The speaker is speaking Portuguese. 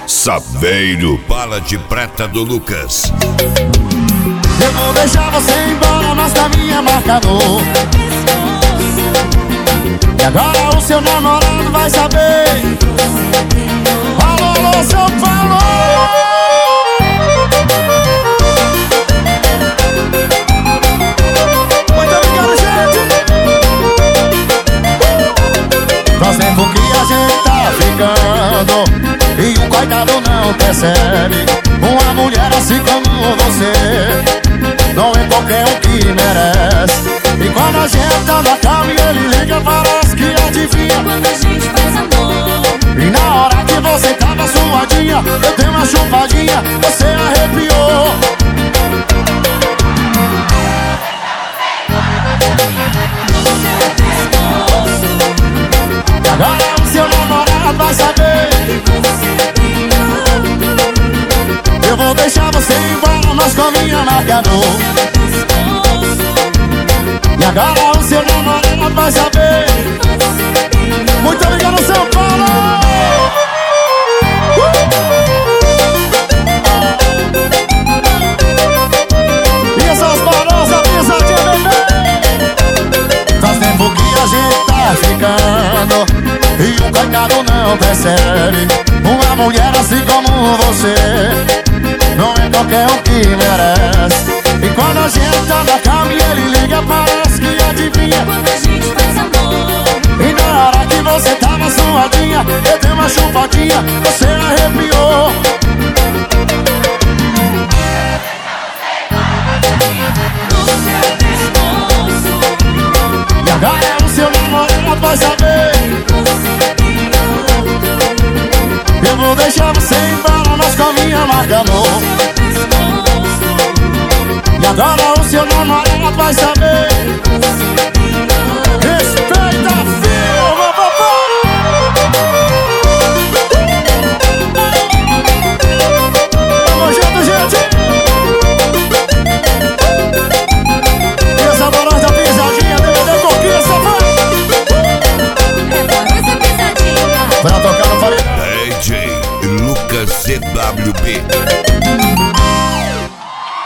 Saveiro, bala de prata do Lucas. Eu vou deixar você embora, mas caminho marcador. E agora o seu namorado vai saber. Alô, alô, seu falou. Muito obrigado, gente. Faz tempo que a gente tá ficando e o coitado não percebe. Uma mulher assim como você não é qualquer um que merece. E quando a gente tá na cama e ele liga, parece que adivinha quando a gente faz amor. E na hora que você tava suadinha, eu dei uma chupadinha, você arrepiou. E agora o seu namorado vai saber. Eu vou deixar você embora, mas com minha marcador. E agora o seu namorado vai saber. Muito obrigado, São Paulo. E essas barosas, pisadinha, bebê. Faz tempo que a gente tá ficando e o coitado não percebe. Uma mulher assim como você não é qualquer um que merece. E quando a gente tá na cama e ele liga, parece que adivinha quando a gente faz amor. E na hora que você tava suadinha, eu dei uma chupadinha, você arrepiou. E agora o seu namorado vai saber. Eu vou deixar você embora, mas com minha marca, amor. E agora o seu namorado vai saber.